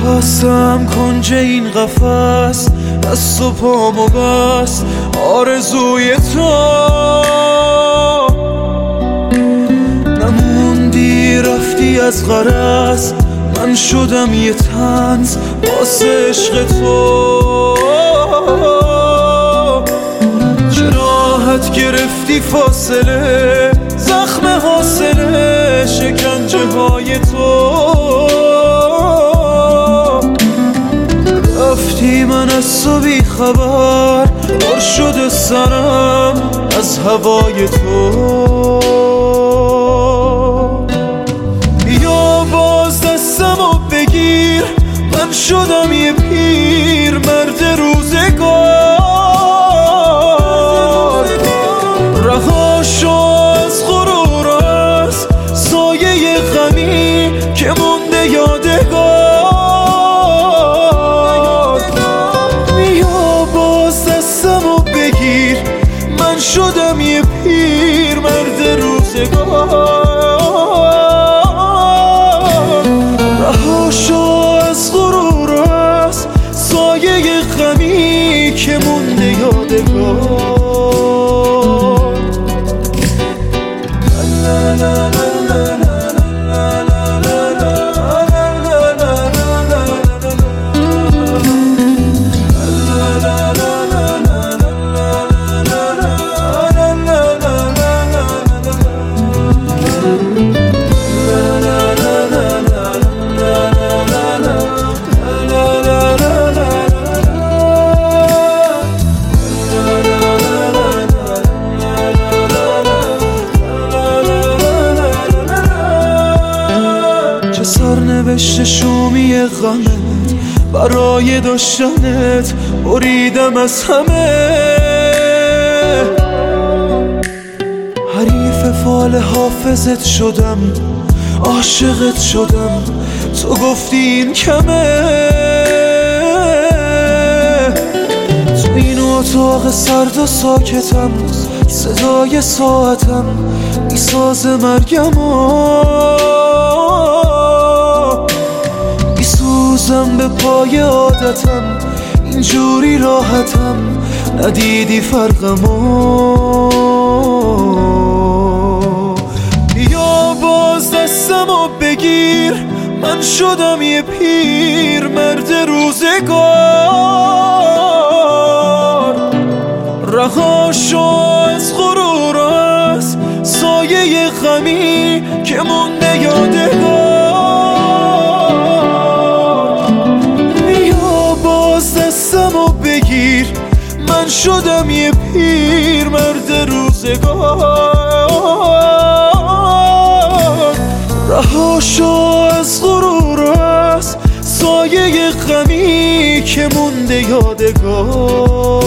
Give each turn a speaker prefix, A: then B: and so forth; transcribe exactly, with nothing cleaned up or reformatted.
A: خواستم کنج این قفس دست و پامو بس آرزوی تو نموندی رفتی از غرض من شدم یه طنز واسه عشق تو چه راحت گرفتی فاصله زخم حاصله شکنجه های تو رفتی من از تو بی خبر پر شده سرم از هوای تو بیا باز دستمو بگیر من شدم یه پیر مرد روزگار رها شو از غرور از سایه غمی که مونده یادگار بیا باز دستمو بگیر من شدم یه پیر مرد روزگار رها شو از غرور از سایه غمی که مونده یادگار سرنوشت شومی غمت برای داشتنت بریدم از همه حریف فال حافظت شدم عاشقت شدم تو گفتی این کمه تو این اتاق سرد و ساکتم صدای ساعتم میساز مرگمو میسوزم به پای عادتم اینجوری راحتم ندیدی فرقمو بیا باز دستمو بگیر من شدم یه پیر مرد روزگار رها شو از غرور از سایه غمی که مونده یادگار بیا باز دستمو بگیر من شدم یه پیر مرد روزگار رها شو از غرور از سایه غمی که مونده یادگار